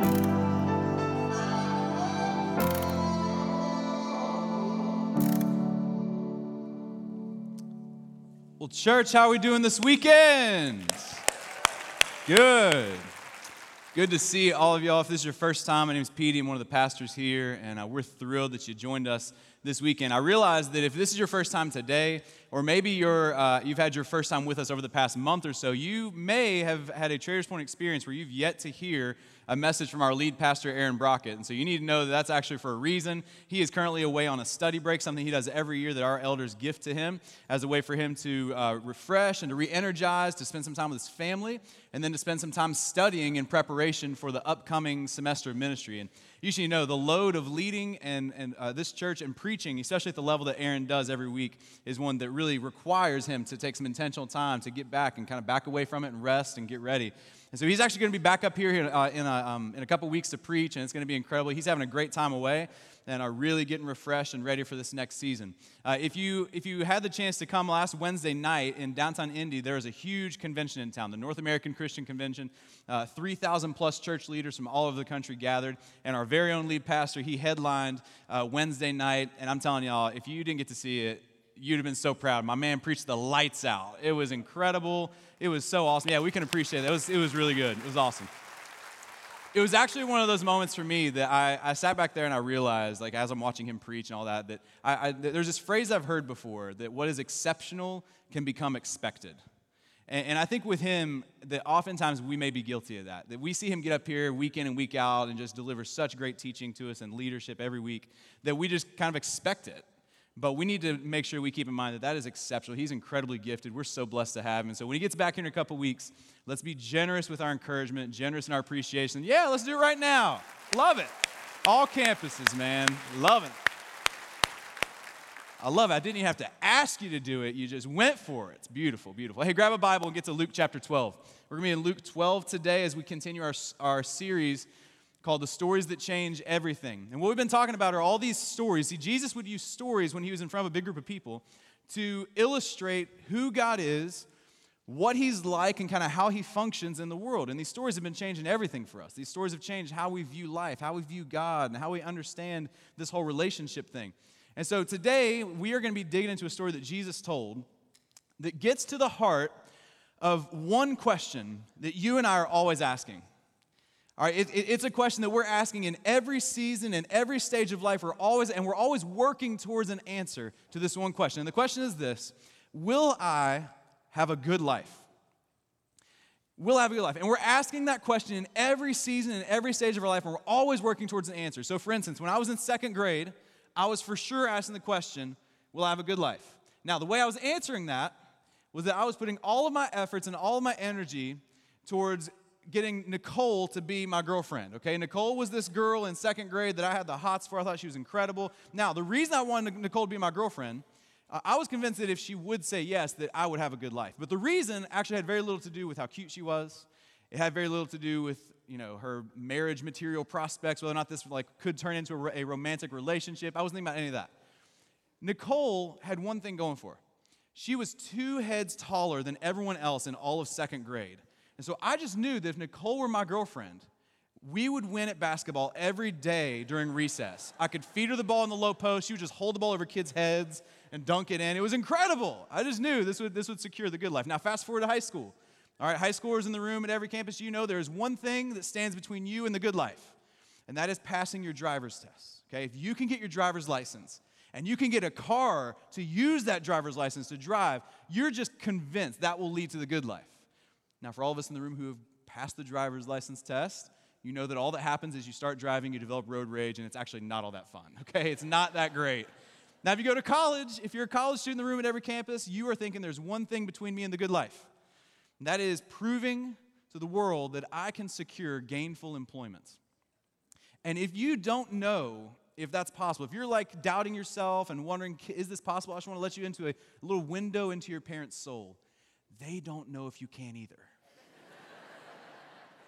Well, church, how are we doing this weekend? Good. Good to see all of y'all. If this is your first time, my name is Petey. I'm one of the pastors here, and we're thrilled that you joined us this weekend. I realize that if this is your first time today, or maybe you've had your first time with us over the past month or so, you may have had a Traders Point experience where you've yet to hear a message from our lead pastor, Aaron Brockett. And so you need to know that that's actually for a reason. He is currently away on a study break, something he does every year that our elders gift to him as a way for him to refresh and to re-energize, to spend some time with his family, and then to spend some time studying in preparation for the upcoming semester of ministry. And you should know the load of leading and this church and preaching, especially at the level that Aaron does every week, is one that really requires him to take some intentional time to get back and kind of back away from it and rest and get ready. And so he's actually going to be back up here in a couple weeks to preach, and it's going to be incredible. He's having a great time away and are really getting refreshed and ready for this next season. If you had the chance to come last Wednesday night in downtown Indy, there was a huge convention in town, the North American Christian Convention. 3,000 plus church leaders from all over the country gathered, and our very own lead pastor, he headlined Wednesday night. And I'm telling y'all, if you didn't get to see it, you'd have been so proud. My man preached the lights out. It was incredible. It was so awesome. Yeah, we can appreciate it. It was really good. It was awesome. It was actually one of those moments for me that I sat back there and I realized, like, as I'm watching him preach and all that, that there's this phrase I've heard before, that what is exceptional can become expected. And I think with him, that oftentimes we may be guilty of that we see him get up here week in and week out and just deliver such great teaching to us and leadership every week that we just kind of expect it. But we need to make sure we keep in mind that that is exceptional. He's incredibly gifted. We're so blessed to have him. And so when he gets back here in a couple weeks, let's be generous with our encouragement, generous in our appreciation. Yeah, let's do it right now. Love it. All campuses, man. Love it. I love it. I didn't even have to ask you to do it. You just went for it. It's beautiful, beautiful. Hey, grab a Bible and get to Luke chapter 12. We're going to be in Luke 12 today as we continue our series called The Stories That Change Everything. And what we've been talking about are all these stories. See, Jesus would use stories when he was in front of a big group of people to illustrate who God is, what he's like, and kind of how he functions in the world. And these stories have been changing everything for us. These stories have changed how we view life, how we view God, and how we understand this whole relationship thing. And so today, we are going to be digging into a story that Jesus told that gets to the heart of one question that you and I are always asking. All right, it's a question that we're asking in every season, in every stage of life. We're always working towards an answer to this one question. And the question is this: will I have a good life? Will I have a good life? And we're asking that question in every season, in every stage of our life, and we're always working towards an answer. So for instance, when I was in second grade, I was for sure asking the question, will I have a good life? Now, the way I was answering that was that I was putting all of my efforts and all of my energy towards getting Nicole to be my girlfriend, okay? Nicole was this girl in second grade that I had the hots for. I thought she was incredible. Now, the reason I wanted Nicole to be my girlfriend, I was convinced that if she would say yes, that I would have a good life. But the reason actually had very little to do with how cute she was. It had very little to do with, her marriage material prospects, whether or not this could turn into a romantic relationship. I wasn't thinking about any of that. Nicole had one thing going for her. She was 2 heads taller than everyone else in all of second grade. And so I just knew that if Nicole were my girlfriend, we would win at basketball every day during recess. I could feed her the ball in the low post. She would just hold the ball over kids' heads and dunk it in. It was incredible. I just knew this would secure the good life. Now, fast forward to high school. All right, high schoolers in the room at every campus, there is one thing that stands between you and the good life, and that is passing your driver's test. Okay, if you can get your driver's license and you can get a car to use that driver's license to drive, you're just convinced that will lead to the good life. Now, for all of us in the room who have passed the driver's license test, you know that all that happens is you start driving, you develop road rage, and it's actually not all that fun, okay? It's not that great. Now, if you go to college, if you're a college student in the room at every campus, you are thinking there's one thing between me and the good life, and that is proving to the world that I can secure gainful employment. And if you don't know if that's possible, if you're doubting yourself and wondering, is this possible? I just want to let you into a little window into your parents' soul. They don't know if you can either.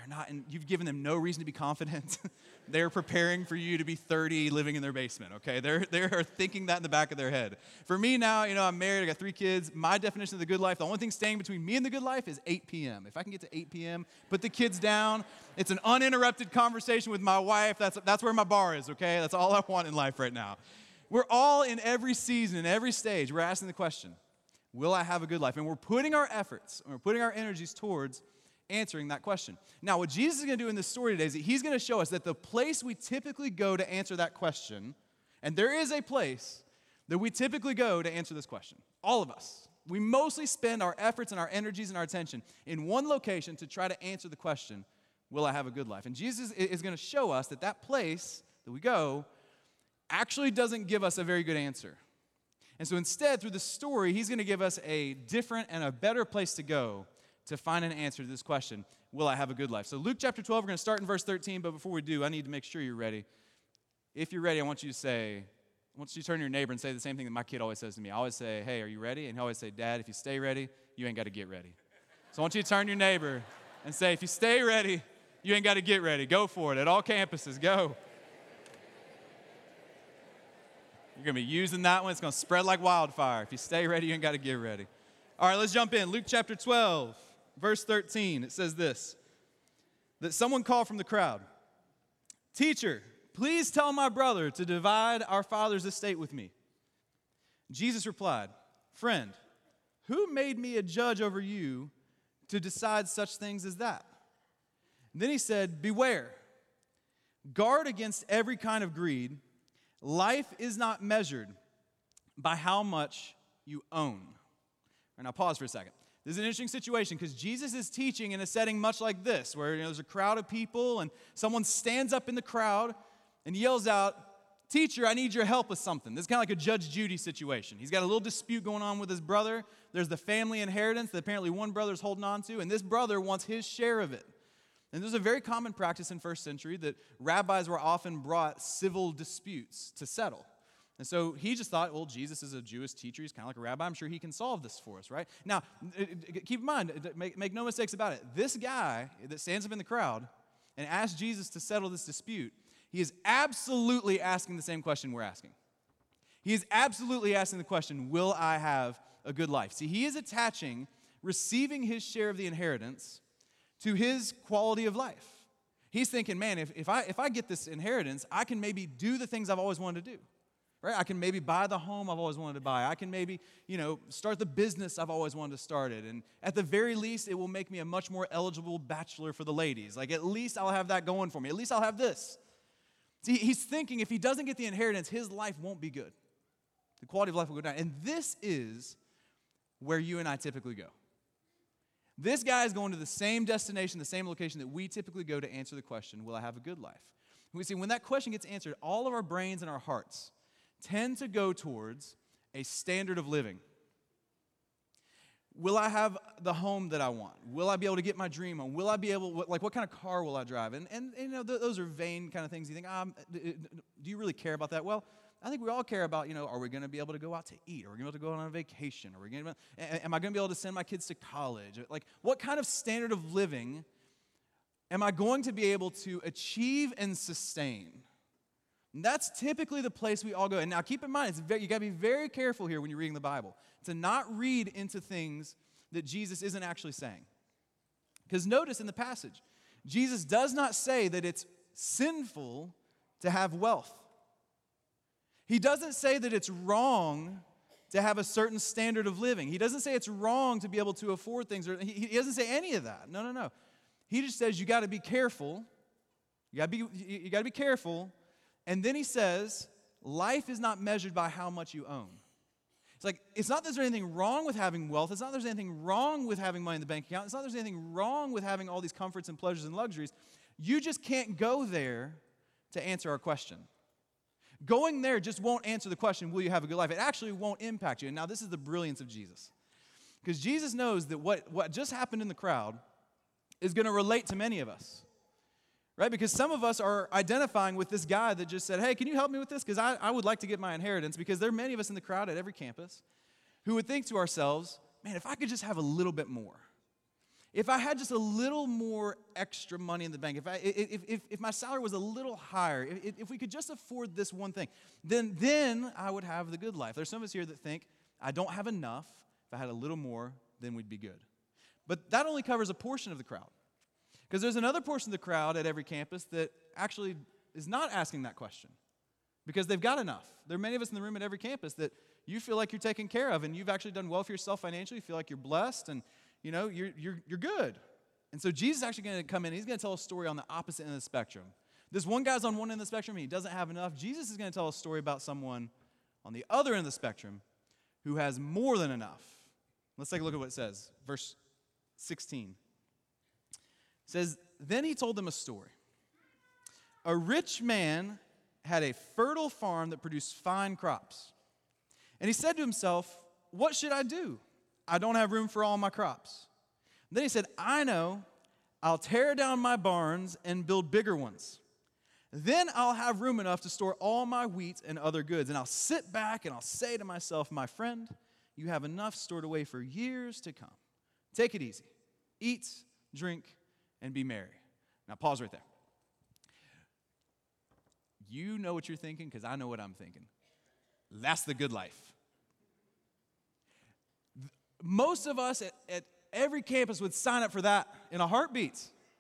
you've given them no reason to be confident. They're preparing for you to be 30 living in their basement, okay? They're thinking that in the back of their head. For me now, I'm married, I got 3 kids. My definition of the good life, the only thing staying between me and the good life is 8 p.m. If I can get to 8 p.m., put the kids down, it's an uninterrupted conversation with my wife. That's where my bar is, okay? That's all I want in life right now. We're all in every season, in every stage, we're asking the question, will I have a good life? And we're putting our efforts, and we're putting our energies towards answering that question. Now, what Jesus is going to do in this story today is that he's going to show us that the place we typically go to answer that question, and there is a place that we typically go to answer this question, all of us. We mostly spend our efforts and our energies and our attention in one location to try to answer the question, will I have a good life? And Jesus is going to show us that that place that we go actually doesn't give us a very good answer. And so instead, through the story, he's going to give us a different and a better place to go to find an answer to this question, will I have a good life? So Luke chapter 12, we're going to start in verse 13, but before we do, I need to make sure you're ready. If you're ready, I want you to turn to your neighbor and say the same thing that my kid always says to me. I always say, hey, are you ready? And he always say, Dad, if you stay ready, you ain't got to get ready. So I want you to turn to your neighbor and say, if you stay ready, you ain't got to get ready. Go for it at all campuses. Go. You're going to be using that one. It's going to spread like wildfire. If you stay ready, you ain't got to get ready. All right, let's jump in. Luke chapter 12, verse 13. It says this, that someone called from the crowd, Teacher, please tell my brother to divide our father's estate with me. Jesus replied, Friend, who made me a judge over you to decide such things as that? And then he said, Beware, guard against every kind of greed. Life is not measured by how much you own. All right, now pause for a second. This is an interesting situation because Jesus is teaching in a setting much like this, where there's a crowd of people and someone stands up in the crowd and yells out, Teacher, I need your help with something. This is kind of like a Judge Judy situation. He's got a little dispute going on with his brother. There's the family inheritance that apparently one brother's holding on to, and this brother wants his share of it. And there's a very common practice in first century that rabbis were often brought civil disputes to settle. And so he just thought, well, Jesus is a Jewish teacher. He's kind of like a rabbi. I'm sure he can solve this for us, right? Now, keep in mind, make no mistakes about it. This guy that stands up in the crowd and asks Jesus to settle this dispute, he is absolutely asking the same question we're asking. He is absolutely asking the question, will I have a good life? See, he is attaching receiving his share of the inheritance to his quality of life. He's thinking, man, if I get this inheritance, I can maybe do the things I've always wanted to do. Right? I can maybe buy the home I've always wanted to buy. I can maybe, start the business I've always wanted to start it. And at the very least, it will make me a much more eligible bachelor for the ladies. Like, at least I'll have that going for me. At least I'll have this. See, he's thinking if he doesn't get the inheritance, his life won't be good. The quality of life will go down. And this is where you and I typically go. This guy is going to the same destination, the same location that we typically go to answer the question, will I have a good life? We see when that question gets answered, all of our brains and our hearts tend to go towards a standard of living. Will I have the home that I want? Will I be able to get my dream home? Will I be able, what kind of car will I drive? And those are vain kind of things. You think, do you really care about that? Well, I think we all care about, are we going to be able to go out to eat? Are we going to be able to go on a vacation? Am I going to be able to send my kids to college? Like, what kind of standard of living am I going to be able to achieve and sustain? And that's typically the place we all go. And now keep in mind, you got to be very careful here when you're reading the Bible to not read into things that Jesus isn't actually saying. Because notice in the passage, Jesus does not say that it's sinful to have wealth. He doesn't say that it's wrong to have a certain standard of living. He doesn't say it's wrong to be able to afford things. He doesn't say any of that. No. He just says you got to be careful. You got to be careful. And then he says, life is not measured by how much you own. It's not that there's anything wrong with having wealth. It's not that there's anything wrong with having money in the bank account. It's not that there's anything wrong with having all these comforts and pleasures and luxuries. You just can't go there to answer our question. Going there just won't answer the question, will you have a good life? It actually won't impact you. And now this is the brilliance of Jesus. Because Jesus knows that what just happened in the crowd is going to relate to many of us. Right? Because some of us are identifying with this guy that just said, hey, can you help me with this? Because I would like to get my inheritance. Because there are many of us in the crowd at every campus who would think to ourselves, man, if I could just have a little bit more. If I had just a little more extra money in the bank, if my salary was a little higher, if we could just afford this one thing, then I would have the good life. There's some of us here that think, I don't have enough. If I had a little more, then we'd be good. But that only covers a portion of the crowd. Because there's another portion of the crowd at every campus that actually is not asking that question. Because they've got enough. There are many of us in the room at every campus that you feel like you're taken care of, and you've actually done well for yourself financially. You feel like you're blessed, and you're good. And so Jesus is actually going to come in. He's going to tell a story on the opposite end of the spectrum. This one guy's on one end of the spectrum, and he doesn't have enough. Jesus is going to tell a story about someone on the other end of the spectrum who has more than enough. Let's take a look at what it says. Verse 16. It says, then he told them a story. A rich man had a fertile farm that produced fine crops. And he said to himself, what should I do? I don't have room for all my crops. Then he said, I know, I'll tear down my barns and build bigger ones. Then I'll have room enough to store all my wheat and other goods. And I'll sit back and I'll say to myself, my friend, you have enough stored away for years to come. Take it easy. Eat, drink, and be merry. Now pause right there. You know what you're thinking because I know what I'm thinking. That's the good life. Most of us at every campus would sign up for that in a heartbeat.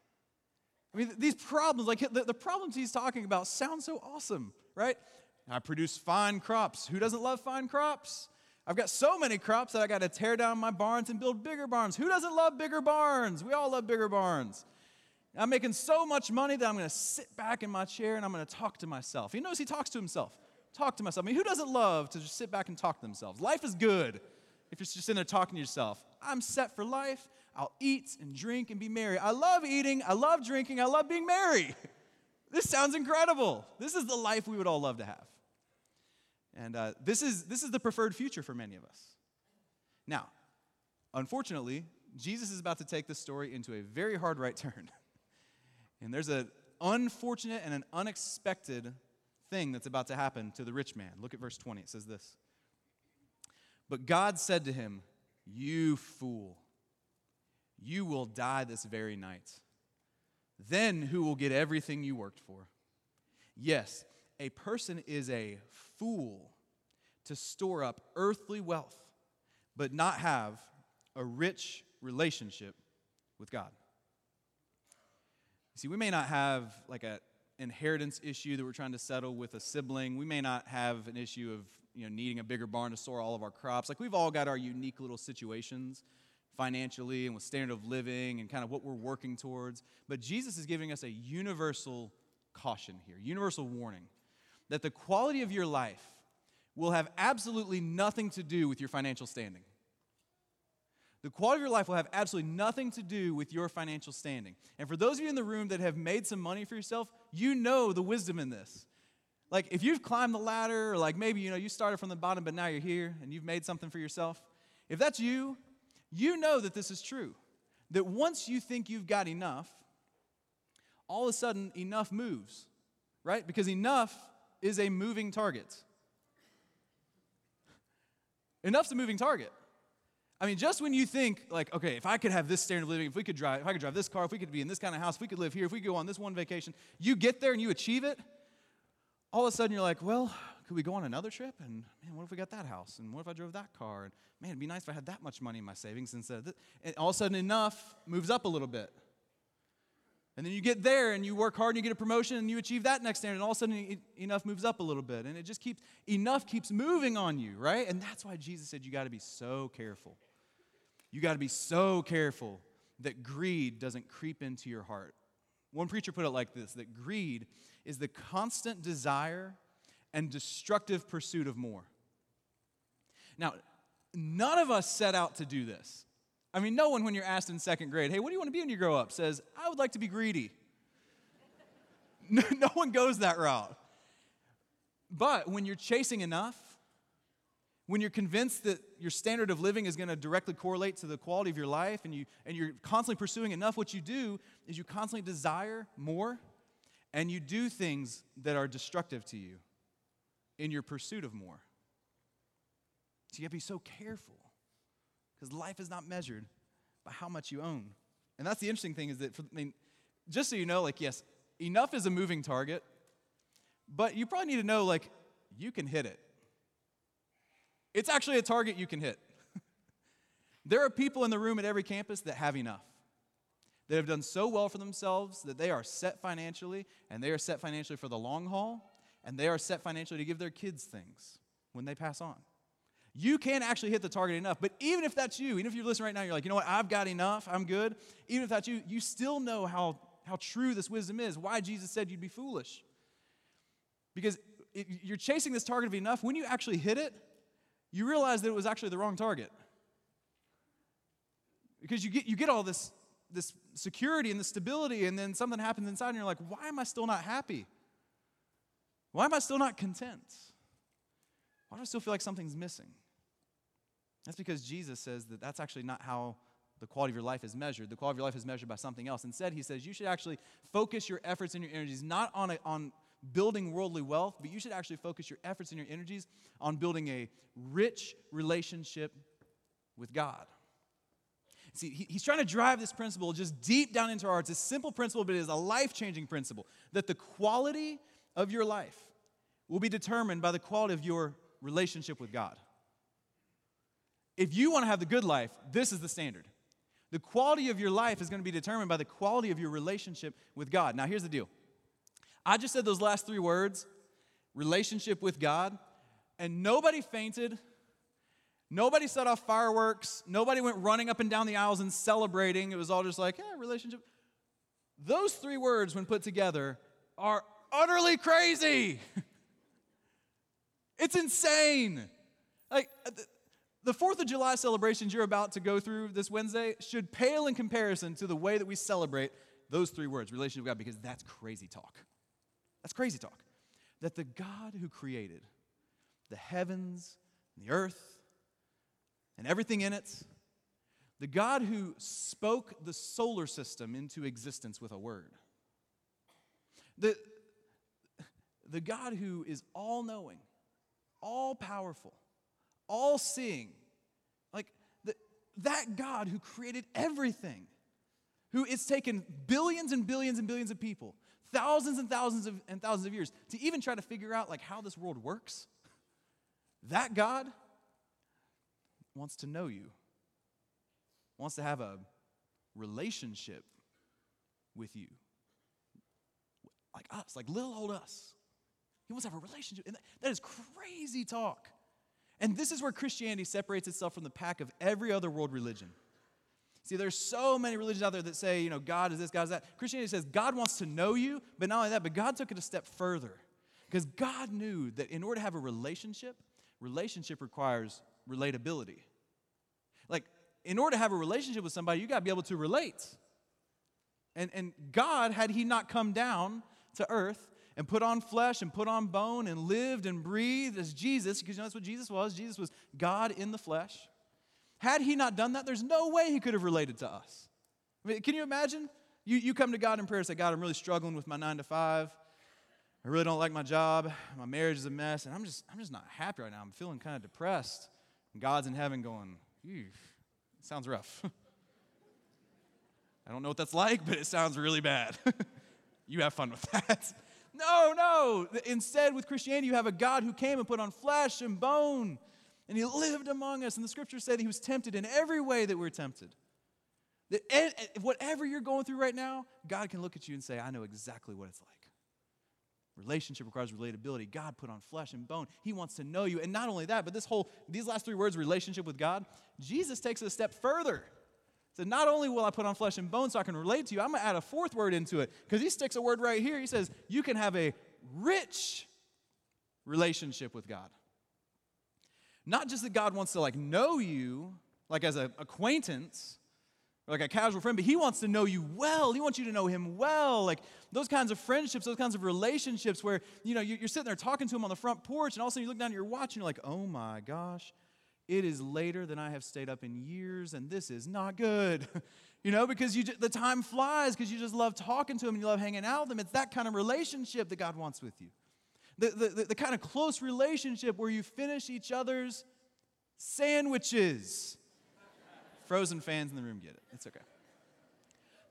I mean, these problems, like the problems he's talking about sound so awesome, right? I produce fine crops. Who doesn't love fine crops? I've got so many crops that I got to tear down my barns and build bigger barns. Who doesn't love bigger barns? We all love bigger barns. I'm making so much money that I'm going to sit back in my chair and I'm going to talk to myself. He knows he talks to himself. Talk to myself. I mean, who doesn't love to just sit back and talk to themselves? Life is good if you're just sitting there talking to yourself. I'm set for life. I'll eat and drink and be merry. I love eating. I love drinking. I love being merry. This sounds incredible. This is the life we would all love to have. And this is the preferred future for many of us. Now, unfortunately, Jesus is about to take this story into a very hard right turn. And there's an unfortunate and an unexpected thing that's about to happen to the rich man. Look at verse 20. It says this. But God said to him, you fool, you will die this very night. Then who will get everything you worked for? Yes, a person is a fool to store up earthly wealth, but not have a rich relationship with God. See, we may not have like an inheritance issue that we're trying to settle with a sibling. We may not have an issue of needing a bigger barn to store all of our crops. Like we've all got our unique little situations financially and with standard of living and kind of what we're working towards. But Jesus is giving us a universal caution here, universal warning, that the quality of your life will have absolutely nothing to do with your financial standing. The quality of your life will have absolutely nothing to do with your financial standing. And for those of you in the room that have made some money for yourself, you know the wisdom in this. Like if you've climbed the ladder, or like maybe you started from the bottom but now you're here and you've made something for yourself. If that's you, you know that this is true. That once you think you've got enough, all of a sudden enough moves, right? Because enough is a moving target. Enough's a moving target. I mean, just when you think, like, okay, if I could have this standard of living, if I could drive this car, if we could be in this kind of house, if we could live here, if we could go on this one vacation, you get there and you achieve it, all of a sudden you're like, well, could we go on another trip? And man, what if we got that house? And what if I drove that car? And man, it'd be nice if I had that much money in my savings instead of this. And all of a sudden enough moves up a little bit. And then you get there and you work hard and you get a promotion and you achieve that next standard and all of a sudden enough moves up a little bit. And it just enough keeps moving on you, right? And that's why Jesus said you got to be so careful. You got to be so careful that greed doesn't creep into your heart. One preacher put it like this, that greed is the constant desire and destructive pursuit of more. Now, none of us set out to do this. I mean, no one, when you're asked in second grade, hey, what do you want to be when you grow up, says, I would like to be greedy. No one goes that route. But when you're chasing enough, when you're convinced that your standard of living is going to directly correlate to the quality of your life and you're constantly pursuing enough, what you do is you constantly desire more and you do things that are destructive to you in your pursuit of more. So you have to be so careful because life is not measured by how much you own. And that's the interesting thing is that, just so you know, yes, enough is a moving target, but you probably need to know, you can hit it. It's actually a target you can hit. There are people in the room at every campus that have enough, that have done so well for themselves that they are set financially, and they are set financially for the long haul, and they are set financially to give their kids things when they pass on. You can actually hit the target enough, but even if that's you, even if you're listening right now, you're like, you know what, I've got enough, I'm good. Even if that's you, you still know how true this wisdom is, why Jesus said you'd be foolish. Because you're chasing this target of enough. When you actually hit it, you realize that it was actually the wrong target. Because you get all this security and the stability, and then something happens inside, and you're like, why am I still not happy? Why am I still not content? Why do I still feel like something's missing? That's because Jesus says that that's actually not how the quality of your life is measured. The quality of your life is measured by something else. Instead, he says you should actually focus your efforts and your energies not on building worldly wealth, but you should actually focus your efforts and your energies on building a rich relationship with God. See, he's trying to drive this principle just deep down into our hearts. It's a simple principle, but it is a life-changing principle, that the quality of your life will be determined by the quality of your relationship with God. If you want to have the good life, this is the standard. The quality of your life is going to be determined by the quality of your relationship with God. Now, here's the deal. I just said those last three words, relationship with God, and nobody fainted. Nobody set off fireworks. Nobody went running up and down the aisles and celebrating. It was all just like, relationship. Those three words, when put together, are utterly crazy. It's insane. The 4th of July celebrations you're about to go through this Wednesday should pale in comparison to the way that we celebrate those three words, relationship with God, because that's crazy talk. That's crazy talk. That the God who created the heavens and the earth and everything in it, the God who spoke the solar system into existence with a word, the God who is all-knowing, all-powerful, all-seeing, that God who created everything, who it's taken billions and billions and billions of people, thousands and thousands of years to even try to figure out how this world works, that God wants to know you, wants to have a relationship with you, like us, like little old us. He wants to have a relationship, and that is crazy talk. And this is where Christianity separates itself from the pack of every other world religion. See, there's so many religions out there that say, God is this, God is that. Christianity says God wants to know you, but not only that, but God took it a step further. Because God knew that in order to have a relationship requires relatability. In order to have a relationship with somebody, you got to be able to relate. And God, had he not come down to earth and put on flesh and put on bone and lived and breathed as Jesus, because that's what Jesus was. Jesus was God in the flesh. Had he not done that, there's no way he could have related to us. Can you imagine? You come to God in prayer and say, God, I'm really struggling with my 9 to 5. I really don't like my job. My marriage is a mess, and I'm just not happy right now. I'm feeling kind of depressed. And God's in heaven going, it sounds rough. I don't know what that's like, but it sounds really bad. You have fun with that. No. Instead, with Christianity, you have a God who came and put on flesh and bone, and he lived among us. And the scriptures say that he was tempted in every way that we're tempted. That whatever you're going through right now, God can look at you and say, I know exactly what it's like. Relationship requires relatability. God put on flesh and bone. He wants to know you. And not only that, but these last three words, relationship with God, Jesus takes it a step further. So not only will I put on flesh and bone so I can relate to you, I'm going to add a fourth word into it, because he sticks a word right here. He says, you can have a rich relationship with God. Not just that God wants to know you, as an acquaintance, or a casual friend, but he wants to know you well. He wants you to know him well. Those kinds of friendships, those kinds of relationships where, you're sitting there talking to him on the front porch, and all of a sudden you look down at your watch and you're like, oh my gosh, it is later than I have stayed up in years, and this is not good. Because the time flies because you just love talking to him and you love hanging out with him. It's that kind of relationship that God wants with you. The kind of close relationship where you finish each other's sandwiches. Frozen fans in the room get it. It's okay.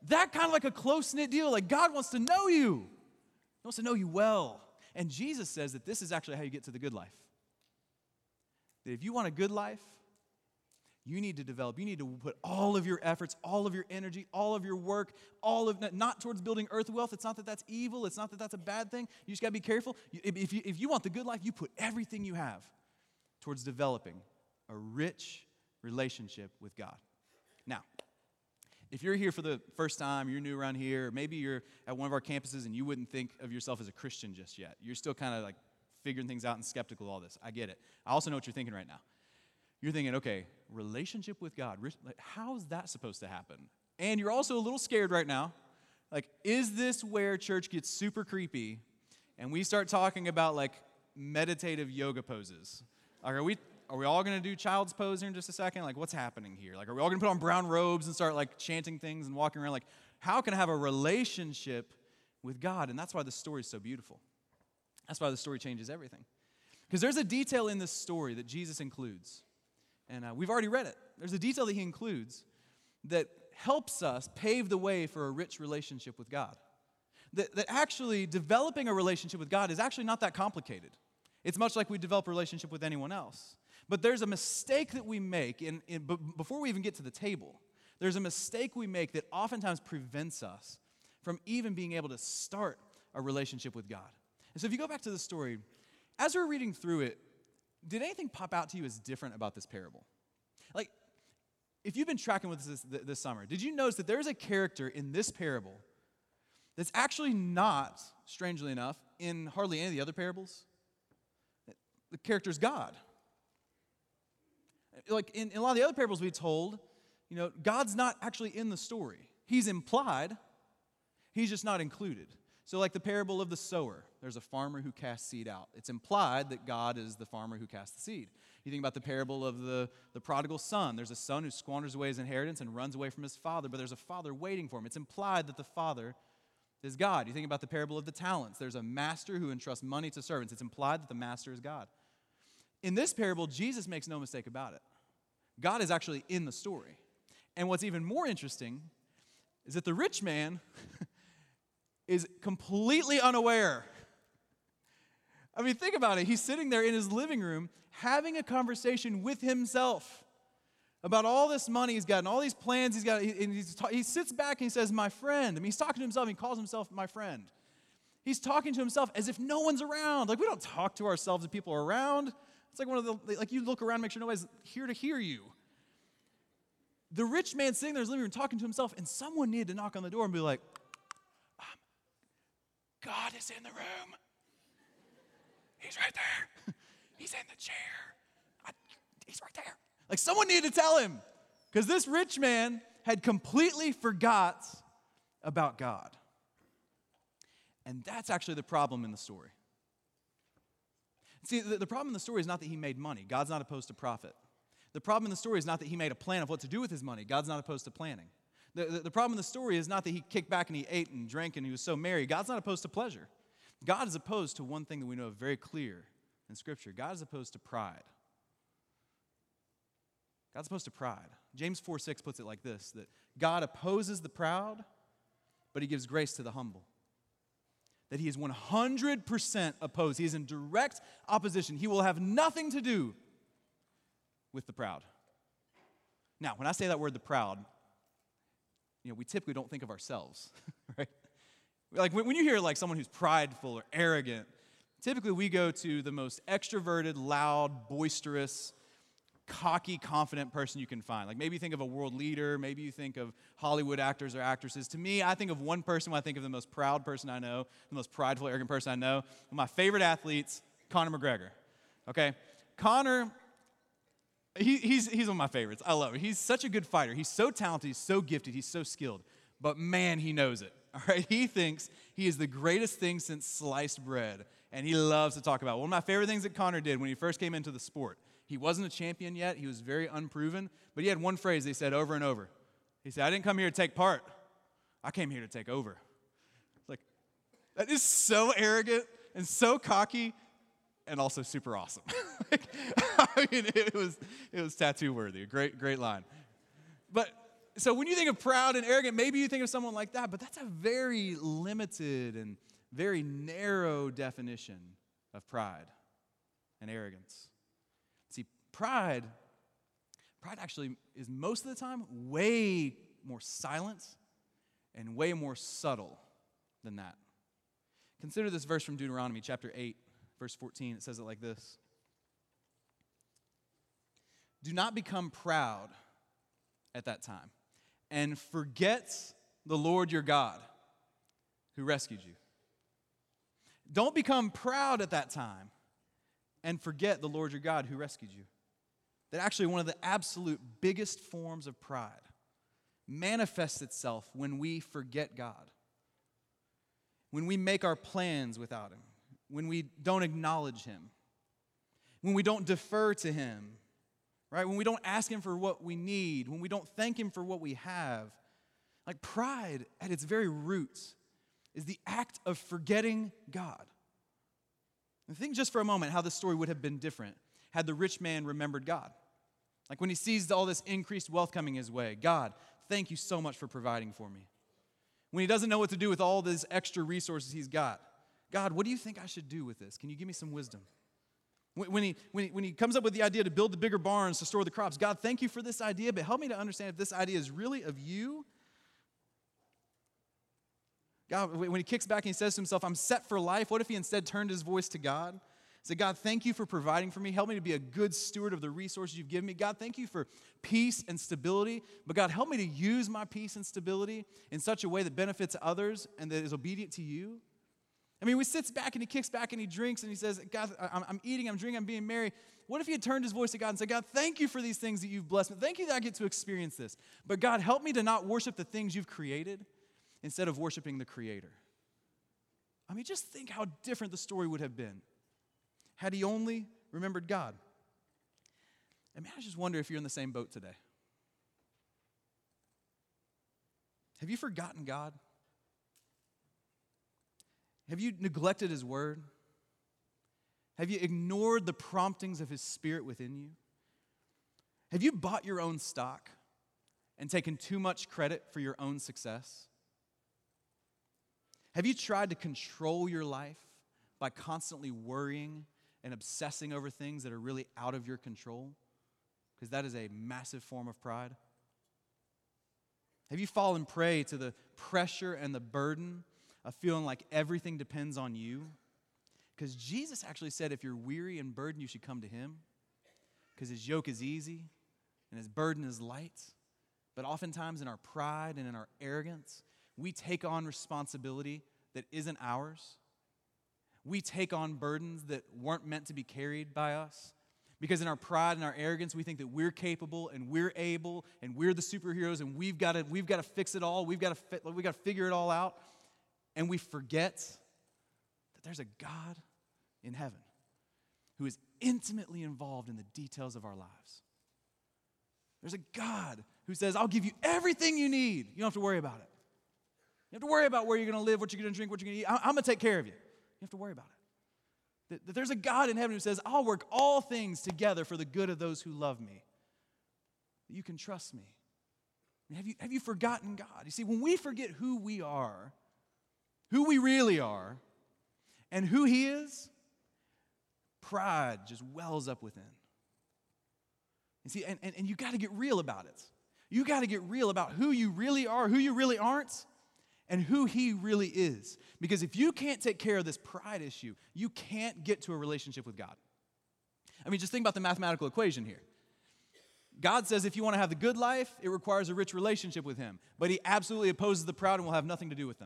that kind of like a close-knit deal. Like God wants to know you. He wants to know you well. And Jesus says that this is actually how you get to the good life. That if you want a good life, you need to put all of your efforts, all of your energy, all of your work, not towards building earthly wealth. It's not that that's evil. It's not that that's a bad thing. You just got to be careful. If you want the good life, you put everything you have towards developing a rich relationship with God. Now, if you're here for the first time, you're new around here, or maybe you're at one of our campuses and you wouldn't think of yourself as a Christian just yet. You're still kind of like figuring things out and skeptical of all this. I get it. I also know what you're thinking right now. You're thinking, okay, relationship with God, like, how is that supposed to happen? And you're also a little scared right now. Like, is this where church gets super creepy and we start talking about like meditative yoga poses? Like, are we all going to do child's pose here in just a second? Like, what's happening here? Like, are we all going to put on brown robes and start like chanting things and walking around? Like, how can I have a relationship with God? And that's why the story is so beautiful. That's why the story changes everything. Because there's a detail in this story that Jesus includes. And we've already read it. There's a detail that he includes that helps us pave the way for a rich relationship with God. That actually developing a relationship with God is actually not that complicated. It's much like we develop a relationship with anyone else. But there's a mistake that we make before we even get to the table. There's a mistake we make that oftentimes prevents us from even being able to start a relationship with God. And so if you go back to the story, as we're reading through it, did anything pop out to you as different about this parable? Like, if you've been tracking with this summer, did you notice that there's a character in this parable that's actually not, strangely enough, in hardly any of the other parables? The character's God. Like, in a lot of the other parables we told, God's not actually in the story. He's implied, he's just not included. So like the parable of the sower, there's a farmer who casts seed out. It's implied that God is the farmer who casts the seed. You think about the parable of the prodigal son. There's a son who squanders away his inheritance and runs away from his father, but there's a father waiting for him. It's implied that the father is God. You think about the parable of the talents. There's a master who entrusts money to servants. It's implied that the master is God. In this parable, Jesus makes no mistake about it. God is actually in the story. And what's even more interesting is that the rich man is completely unaware. I mean, think about it. He's sitting there in his living room having a conversation with himself about all this money he's got and all these plans he's got. And he sits back and he says, my friend. I mean, he's talking to himself and he calls himself my friend. He's talking to himself as if no one's around. Like, we don't talk to ourselves if people are around. It's like one of the, like, you look around, make sure nobody's here to hear you. The rich man sitting there in his living room talking to himself, and someone needed to knock on the door and be like, God is in the room. He's right there. He's in the chair. He's right there. Like, someone needed to tell him, because this rich man had completely forgot about God. And that's actually the problem in the story. See, the problem in the story is not that he made money. God's not opposed to profit. The problem in the story is not that he made a plan of what to do with his money. God's not opposed to planning. The problem in the story is not that he kicked back and he ate and drank and he was so merry. God's not opposed to pleasure. God is opposed to one thing that we know very clear in Scripture. God is opposed to pride. God's opposed to pride. James 4:6 puts it like this, that God opposes the proud, but he gives grace to the humble. That he is 100% opposed. He is in direct opposition. He will have nothing to do with the proud. Now, when I say that word, the proud, we typically don't think of ourselves, right? Like, when you hear like someone who's prideful or arrogant, typically we go to the most extroverted, loud, boisterous, cocky, confident person you can find. Like, maybe you think of a world leader, maybe you think of Hollywood actors or actresses. To me, I think of one person when I think of the most proud person I know, the most prideful, arrogant person I know. One of my favorite athletes, Conor McGregor. Okay? Conor, he's one of my favorites. I love him. He's such a good fighter. He's so talented. He's so gifted. He's so skilled. But man, he knows it. All right? He thinks he is the greatest thing since sliced bread. And he loves to talk about it. One of my favorite things that Conor did when he first came into the sport, he wasn't a champion yet. He was very unproven. But he had one phrase he said over and over. He said, I didn't come here to take part. I came here to take over. Like, that is so arrogant and so cocky and also super awesome. I mean, it was tattoo worthy. A great line. But So when you think of proud and arrogant, maybe you think of someone like that, but that's a very limited and very narrow definition of pride and arrogance. See, pride actually is most of the time way more silent and way more subtle than that. Consider this verse from Deuteronomy chapter 8, verse 14. It says it like this. Do not become proud at that time and forget the Lord your God who rescued you. Don't become proud at that time and forget the Lord your God who rescued you. That actually one of the absolute biggest forms of pride manifests itself when we forget God, when we make our plans without Him, when we don't acknowledge Him, when we don't defer to Him, right? When we don't ask Him for what we need, when we don't thank Him for what we have. Like pride at its very roots is the act of forgetting God. And think just for a moment how this story would have been different had the rich man remembered God. Like when he sees all this increased wealth coming his way, God, thank you so much for providing for me. When he doesn't know what to do with all these extra resources he's got, God, what do you think I should do with this? Can you give me some wisdom? When he comes up with the idea to build the bigger barns to store the crops, God, thank you for this idea, but help me to understand if this idea is really of you. God, when he kicks back and he says to himself, I'm set for life, what if he instead turned his voice to God? Say, God, thank you for providing for me. Help me to be a good steward of the resources you've given me. God, thank you for peace and stability. But God, help me to use my peace and stability in such a way that benefits others and that is obedient to you. I mean, he sits back and he kicks back and he drinks and he says, God, I'm eating, I'm drinking, I'm being merry. What if he had turned his voice to God and said, God, thank you for these things that you've blessed me. Thank you that I get to experience this. But God, help me to not worship the things you've created instead of worshiping the Creator. I mean, just think how different the story would have been had he only remembered God. And man, I just wonder if you're in the same boat today. Have you forgotten God? Have you neglected His word? Have you ignored the promptings of His Spirit within you? Have you bought your own stock and taken too much credit for your own success? Have you tried to control your life by constantly worrying and obsessing over things that are really out of your control? Because that is a massive form of pride. Have you fallen prey to the pressure and the burden of feeling like everything depends on you? Because Jesus actually said if you're weary and burdened, you should come to Him. Because His yoke is easy and His burden is light. But oftentimes in our pride and in our arrogance, we take on responsibility that isn't ours. We take on burdens that weren't meant to be carried by us. Because in our pride and our arrogance, we think that we're capable and we're able and we're the superheroes and we've got to fix it all. We've got to figure it all out. And we forget that there's a God in heaven who is intimately involved in the details of our lives. There's a God who says, I'll give you everything you need. You don't have to worry about it. You don't have to worry about where you're going to live, what you're going to drink, what you're going to eat. I'm going to take care of you. You have to worry about it. That there's a God in heaven who says, I'll work all things together for the good of those who love me. That you can trust me. Have you forgotten God? You see, when we forget who we are, who we really are, and who He is, pride just wells up within. You see, and you got to get real about it. You got to get real about who you really are, who you really aren't, and who He really is. Because if you can't take care of this pride issue, you can't get to a relationship with God. I mean, just think about the mathematical equation here. God says if you want to have the good life, it requires a rich relationship with Him. But He absolutely opposes the proud and will have nothing to do with them.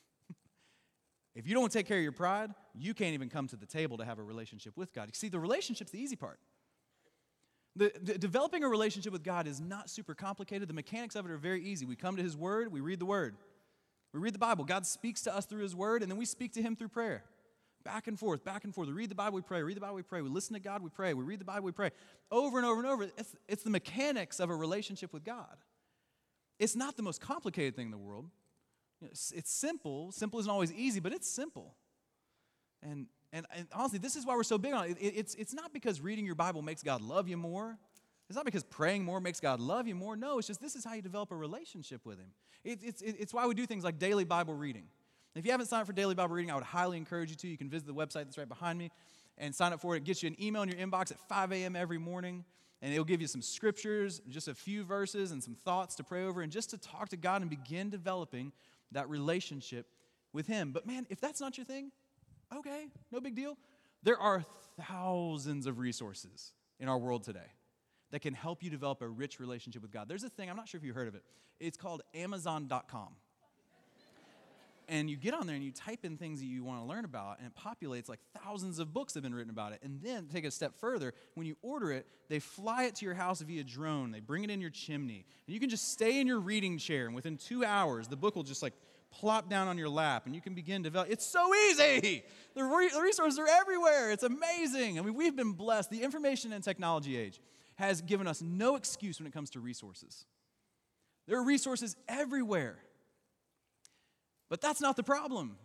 If you don't take care of your pride, you can't even come to the table to have a relationship with God. You see, the relationship's the easy part. The developing a relationship with God is not super complicated. The mechanics of it are very easy. We come to His Word, we read the Word. We read the Bible. God speaks to us through His Word, and then we speak to Him through prayer. Back and forth, back and forth. We read the Bible, we pray. Read the Bible, we pray. We listen to God, we pray. We read the Bible, we pray. Over and over and over. It's the mechanics of a relationship with God. It's not the most complicated thing in the world. It's simple. Simple isn't always easy, but it's simple. And honestly, this is why we're so big on it. It's not because reading your Bible makes God love you more. It's not because praying more makes God love you more. No, it's just this is how you develop a relationship with him. It's why we do things like daily Bible reading. If you haven't signed up for daily Bible reading, I would highly encourage you to. You can visit the website that's right behind me and sign up for it. It gets you an email in your inbox at 5 a.m. every morning, and it'll give you some scriptures, just a few verses and some thoughts to pray over and just to talk to God and begin developing that relationship with him. But man, if that's not your thing, okay, no big deal. There are thousands of resources in our world today that can help you develop a rich relationship with God. There's a thing, I'm not sure if you've heard of it. It's called Amazon.com. And you get on there and you type in things that you want to learn about, and it populates like thousands of books have been written about it. And then take it a step further, when you order it, they fly it to your house via drone. They bring it in your chimney. And you can just stay in your reading chair, and within 2 hours, the book will just like plop down on your lap, and you can begin to develop. It's so easy. The resources are everywhere. It's amazing. I mean, we've been blessed. The information and technology age has given us no excuse when it comes to resources. There are resources everywhere. But that's not the problem.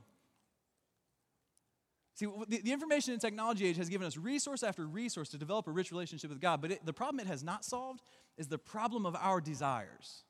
See, the information and technology age has given us resource after resource to develop a rich relationship with God, but the problem it has not solved is the problem of our desires.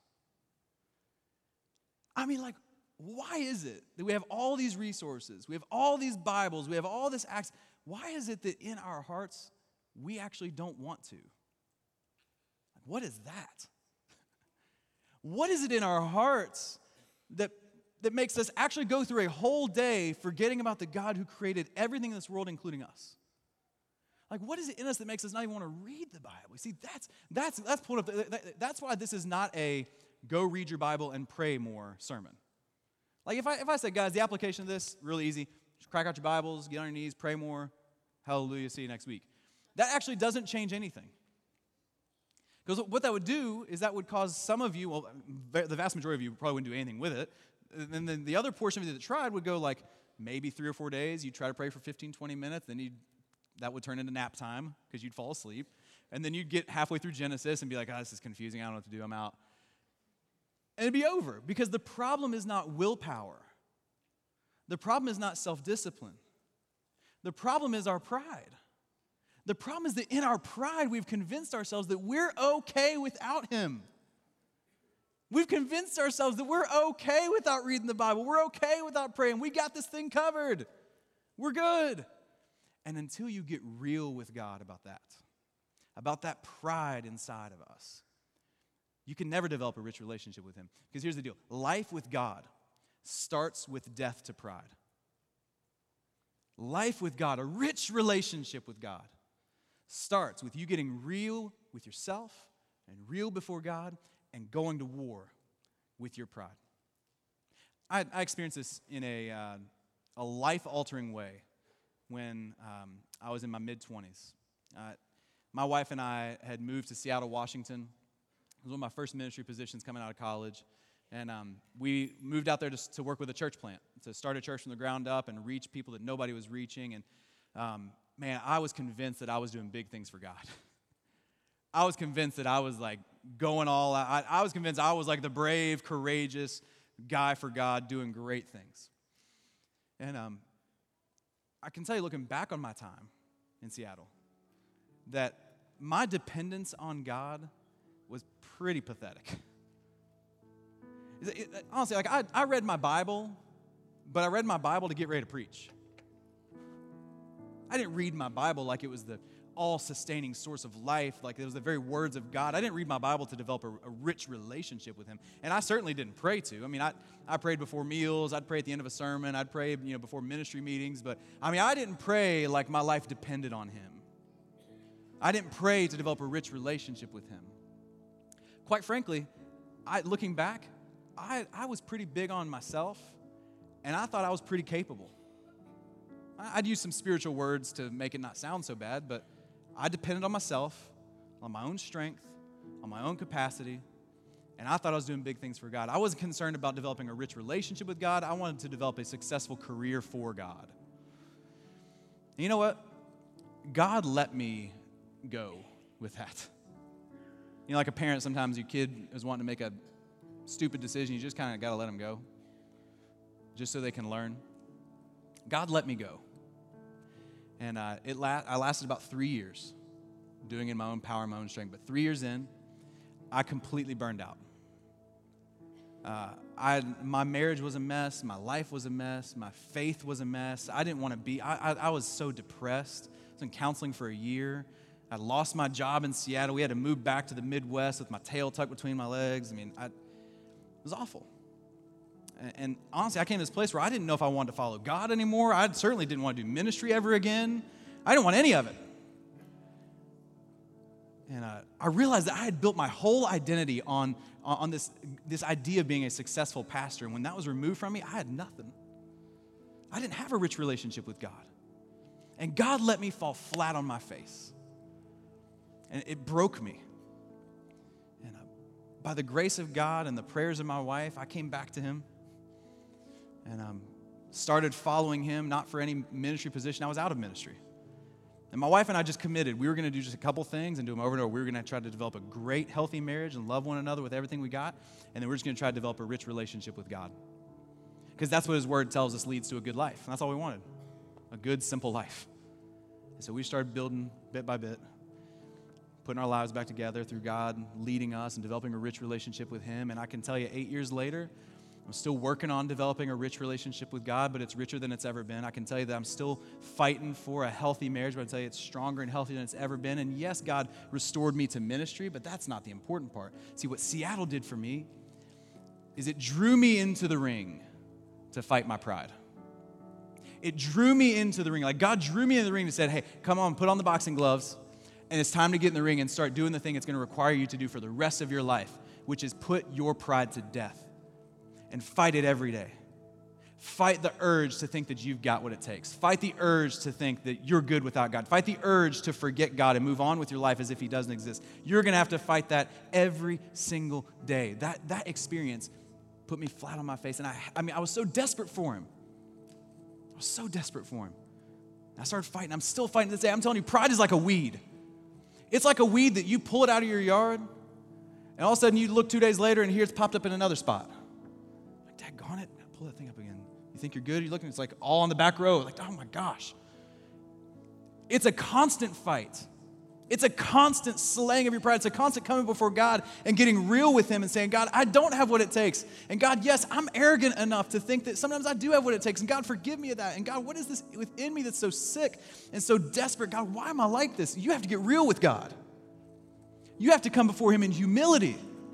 I mean, like, why is it that we have all these resources, we have all these Bibles, we have all this access? Why is it that in our hearts we actually don't want to? Like, what is that? What is it in our hearts that makes us actually go through a whole day forgetting about the God who created everything in this world, including us? Like, what is it in us that makes us not even want to read the Bible? You see, that's pulled up. That's why this is not a go read your Bible and pray more sermon. Like, if I said, guys, the application of this, really easy. Just crack out your Bibles, get on your knees, pray more. Hallelujah, see you next week. That actually doesn't change anything. Because what that would do is that would cause some of you, well, the vast majority of you probably wouldn't do anything with it. And then the other portion of you that tried would go like maybe 3 or 4 days. You'd try to pray for 15, 20 minutes. Then that would turn into nap time because you'd fall asleep. And then you'd get halfway through Genesis and be like, this is confusing. I don't know what to do. I'm out. And it'd be over because the problem is not willpower. The problem is not self-discipline. The problem is our pride. The problem is that in our pride, we've convinced ourselves that we're okay without him. We've convinced ourselves that we're okay without reading the Bible. We're okay without praying. We got this thing covered. We're good. And until you get real with God about that pride inside of us, you can never develop a rich relationship with him. Because here's the deal. Life with God starts with death to pride. Life with God, a rich relationship with God, starts with you getting real with yourself and real before God and going to war with your pride. I experienced this in a life-altering way when I was in my mid-20s. My wife and I had moved to Seattle, Washington. It was one of my first ministry positions coming out of college. And we moved out there to work with a church plant, to start a church from the ground up and reach people that nobody was reaching. And man, I was convinced that I was doing big things for God. I was convinced that I was like going all out. I was convinced I was like the brave, courageous guy for God doing great things. And I can tell you, looking back on my time in Seattle, that my dependence on God was pretty pathetic. Honestly, like I read my Bible, but I read my Bible to get ready to preach. I didn't read my Bible like it was the all-sustaining source of life, like it was the very words of God. I didn't read my Bible to develop a rich relationship with him, and I certainly didn't pray to. I mean, I prayed before meals, I'd pray at the end of a sermon, I'd pray before ministry meetings, but I mean, I didn't pray like my life depended on him. I didn't pray to develop a rich relationship with him. Quite frankly, looking back, I was pretty big on myself, and I thought I was pretty capable. I'd use some spiritual words to make it not sound so bad, but I depended on myself, on my own strength, on my own capacity, and I thought I was doing big things for God. I wasn't concerned about developing a rich relationship with God. I wanted to develop a successful career for God. And you know what? God let me go with that. You know, like a parent, sometimes your kid is wanting to make a stupid decision. You just kind of got to let them go just so they can learn. God let me go. And I lasted about 3 years. doing it in my own power, my own strength. But 3 years in, I completely burned out. My marriage was a mess. My life was a mess. My faith was a mess. I didn't want to be. I was so depressed. I was in counseling for a year. I lost my job in Seattle. We had to move back to the Midwest with my tail tucked between my legs. It was awful. And honestly, I came to this place where I didn't know if I wanted to follow God anymore. I certainly didn't want to do ministry ever again. I didn't want any of it. And I realized that I had built my whole identity on this idea of being a successful pastor. And when that was removed from me, I had nothing. I didn't have a rich relationship with God. And God let me fall flat on my face. And it broke me. And by the grace of God and the prayers of my wife, I came back to him. And started following him, not for any ministry position. I was out of ministry. And my wife and I just committed. We were going to do just a couple things and do them over and over. We were going to try to develop a great, healthy marriage and love one another with everything we got. And then we're just going to try to develop a rich relationship with God. Because that's what his word tells us leads to a good life. And that's all we wanted, a good, simple life. And so we started building bit by bit, putting our lives back together through God leading us and developing a rich relationship with him. And I can tell you 8 years later, I'm still working on developing a rich relationship with God, but it's richer than it's ever been. I can tell you that I'm still fighting for a healthy marriage, but I tell you it's stronger and healthier than it's ever been. And yes, God restored me to ministry, but that's not the important part. See, what Seattle did for me is it drew me into the ring to fight my pride. It drew me into the ring. Like God drew me into the ring and said, hey, come on, put on the boxing gloves, and it's time to get in the ring and start doing the thing it's going to require you to do for the rest of your life, which is put your pride to death. And fight it every day. Fight the urge to think that you've got what it takes. Fight the urge to think that you're good without God. Fight the urge to forget God and move on with your life as if he doesn't exist. You're going to have to fight that every single day. That experience put me flat on my face. And I was so desperate for him. I was so desperate for him. I started fighting. I'm still fighting this day. I'm telling you, pride is like a weed. It's like a weed that you pull it out of your yard, and all of a sudden you look 2 days later and here it's popped up in another spot. Daggone it, pull that thing up again. You think you're good? You're looking, it's like all on the back row. Like, oh my gosh. It's a constant fight. It's a constant slaying of your pride. It's a constant coming before God and getting real with him and saying, God, I don't have what it takes. And God, yes, I'm arrogant enough to think that sometimes I do have what it takes. And God, forgive me of that. And God, what is this within me that's so sick and so desperate? God, why am I like this? You have to get real with God. You have to come before him in humility.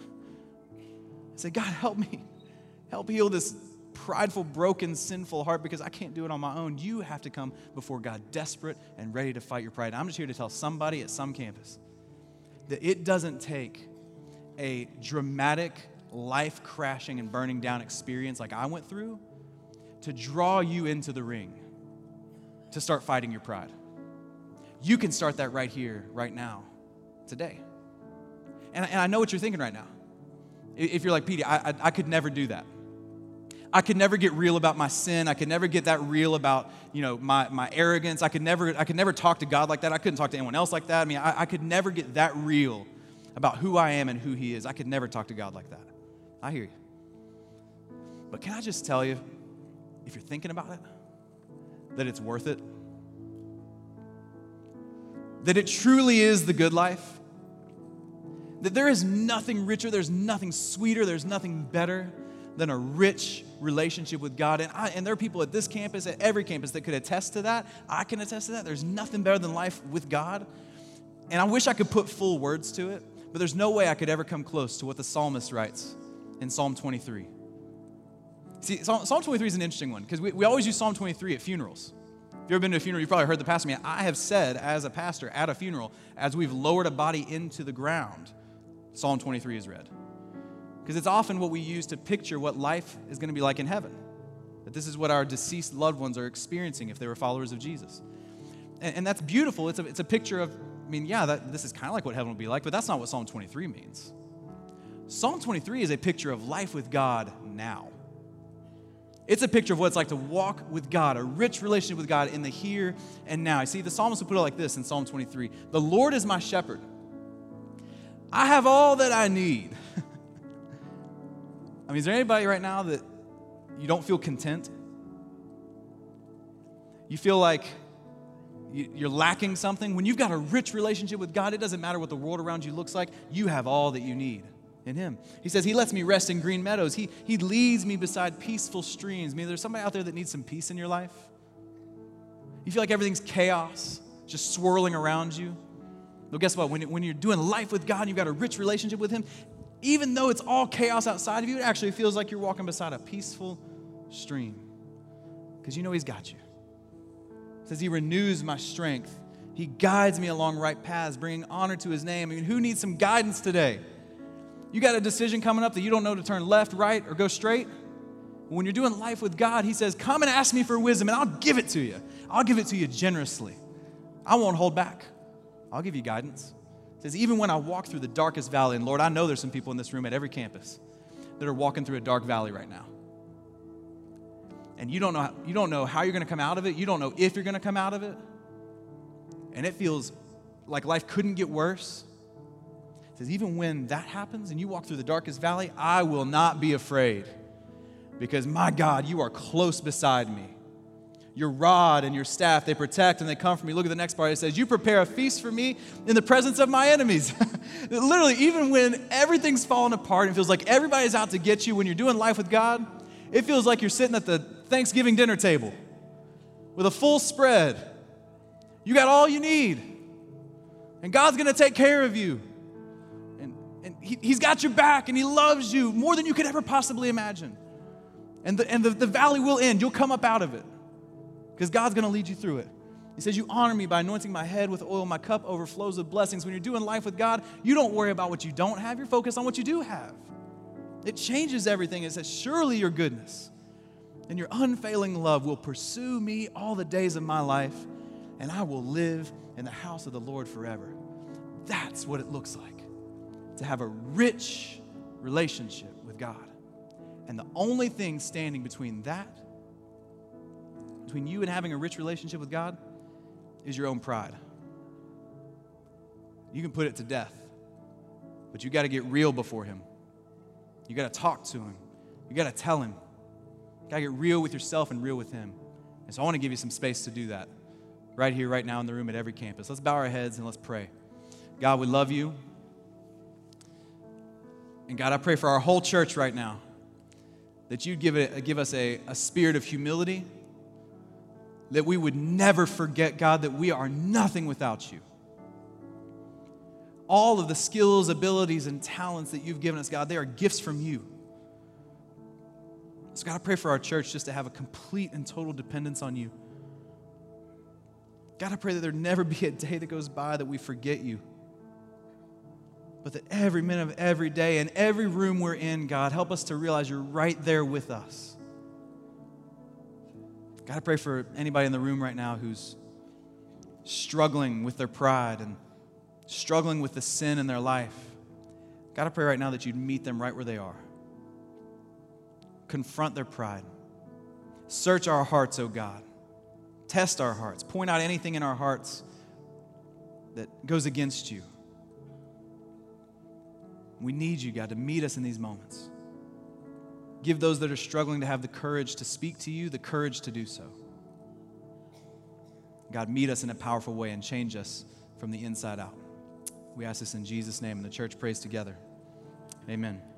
Say, God, help me. Help heal this prideful, broken, sinful heart because I can't do it on my own. You have to come before God desperate and ready to fight your pride. And I'm just here to tell somebody at some campus that it doesn't take a dramatic, life-crashing and burning down experience like I went through to draw you into the ring to start fighting your pride. You can start that right here, right now, today. And I know what you're thinking right now. If you're like, Petey, I could never do that. I could never get real about my sin. I could never get that real about, my arrogance. I could never talk to God like that. I couldn't talk to anyone else like that. I mean, I could never get that real about who I am and who he is. I could never talk to God like that. I hear you. But can I just tell you, if you're thinking about it, that it's worth it? That it truly is the good life? That there is nothing richer, there's nothing sweeter, there's nothing better than a rich relationship with God. And there are people at this campus, at every campus, that could attest to that. I can attest to that. There's nothing better than life with God. And I wish I could put full words to it, but there's no way I could ever come close to what the psalmist writes in Psalm 23. See, Psalm 23 is an interesting one because we always use Psalm 23 at funerals. If you've ever been to a funeral, you've probably heard the pastor. I have said as a pastor at a funeral, as we've lowered a body into the ground, Psalm 23 is read. Because it's often what we use to picture what life is going to be like in heaven. That this is what our deceased loved ones are experiencing if they were followers of Jesus. And that's beautiful. It's a picture of, this is kind of like what heaven will be like, but that's not what Psalm 23 means. Psalm 23 is a picture of life with God now. It's a picture of what it's like to walk with God, a rich relationship with God in the here and now. You see, the psalmist will put it like this in Psalm 23. The Lord is my shepherd. I have all that I need. Is there anybody right now that you don't feel content? You feel like you're lacking something, when you've got a rich relationship with God, it doesn't matter what the world around you looks like. You have all that you need in him. He says he lets me rest in green meadows. He leads me beside peaceful streams. I mean, there's somebody out there that needs some peace in your life. You feel like everything's chaos, just swirling around you. Well, guess what? When you're doing life with God and you've got a rich relationship with him, even though it's all chaos outside of you, it actually feels like you're walking beside a peaceful stream because you know he's got you. It says he renews my strength. He guides me along right paths, bringing honor to his name. I mean, who needs some guidance today? You got a decision coming up that you don't know to turn left, right, or go straight? When you're doing life with God, he says, come and ask me for wisdom, and I'll give it to you. I'll give it to you generously. I won't hold back. I'll give you guidance. It says, even when I walk through the darkest valley, and Lord, I know there's some people in this room at every campus that are walking through a dark valley right now. And you don't know how you're going to come out of it. You don't know if you're going to come out of it. And it feels like life couldn't get worse. It says, even when that happens and you walk through the darkest valley, I will not be afraid. Because my God, you are close beside me. Your rod and your staff, they protect and they comfort me. Look at the next part. It says, you prepare a feast for me in the presence of my enemies. Literally, even when everything's falling apart and feels like everybody's out to get you, when you're doing life with God, it feels like you're sitting at the Thanksgiving dinner table with a full spread. You got all you need. And God's going to take care of you. And he's got your back and he loves you more than you could ever possibly imagine. And the valley will end. You'll come up out of it because God's going to lead you through it. He says, you honor me by anointing my head with oil. My cup overflows with blessings. When you're doing life with God, you don't worry about what you don't have. You're focused on what you do have. It changes everything. It says, surely your goodness and your unfailing love will pursue me all the days of my life, and I will live in the house of the Lord forever. That's what it looks like to have a rich relationship with God. And the only thing standing between you and having a rich relationship with God, is your own pride. You can put it to death, but you got to get real before him. You got to talk to him. You got to tell him. You got to get real with yourself and real with him. And so I want to give you some space to do that right here, right now in the room at every campus. Let's bow our heads and let's pray. God, we love you. And God, I pray for our whole church right now that you'd give us a spirit of humility, that we would never forget, God, that we are nothing without you. All of the skills, abilities, and talents that you've given us, God, they are gifts from you. So God, I pray for our church just to have a complete and total dependence on you. God, I pray that there never be a day that goes by that we forget you. But that every minute of every day and every room we're in, God, help us to realize you're right there with us. God, I pray for anybody in the room right now who's struggling with their pride and struggling with the sin in their life. God, I pray right now that you'd meet them right where they are. Confront their pride. Search our hearts, oh God. Test our hearts. Point out anything in our hearts that goes against you. We need you, God, to meet us in these moments. Give those that are struggling to have the courage to speak to you, the courage to do so. God, meet us in a powerful way and change us from the inside out. We ask this in Jesus' name, and the church prays together. Amen.